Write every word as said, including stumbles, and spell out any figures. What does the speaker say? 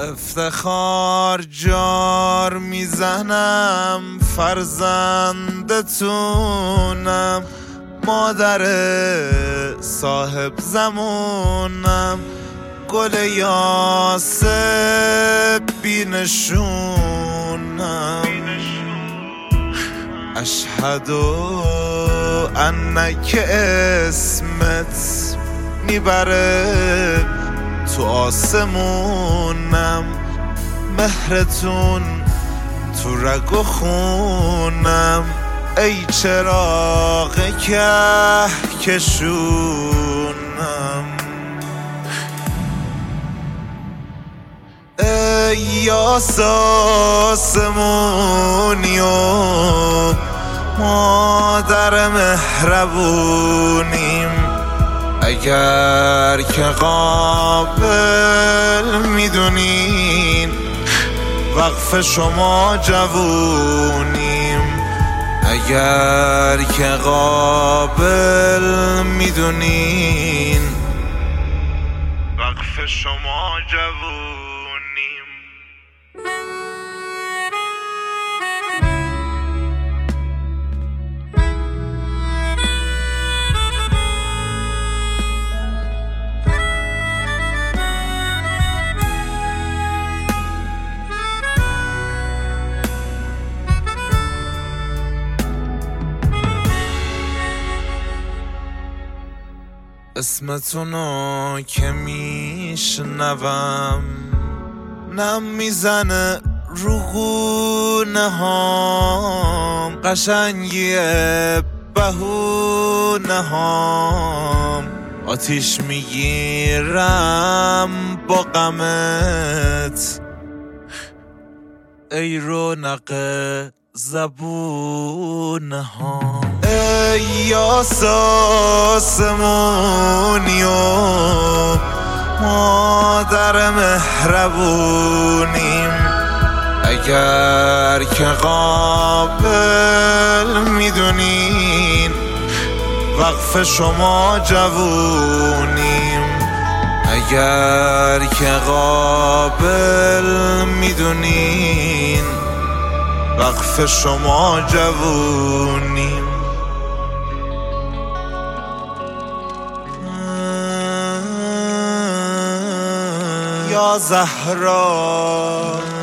افتخار جار میزنم فرزندتونم، مادر صاحب زمونم، گل یاسه بینشونم. اشهدو انک اسمت میبره تو آسمونم، مهرتون تو رگ و خونم، ای چراغ کهکشونم. ای یاس آسمونی و مادر مهربونیم، اگر که قابل میدونین وقف شما جوونیم، اگر که قابل میدونین وقف شما جوونیم. اسمتونو که میشنوم نم میزنه رو گونه هام، قشنگی بهونه هام، آتیش میگیرم با غمت، ای رونق زبونه هام. ای یاس آسمونی و مادر مهربونیم، اگر که قابل میدونین وقف شما جوونیم، اگر که قابل میدونین وقف شما جوونیم. یا زهرا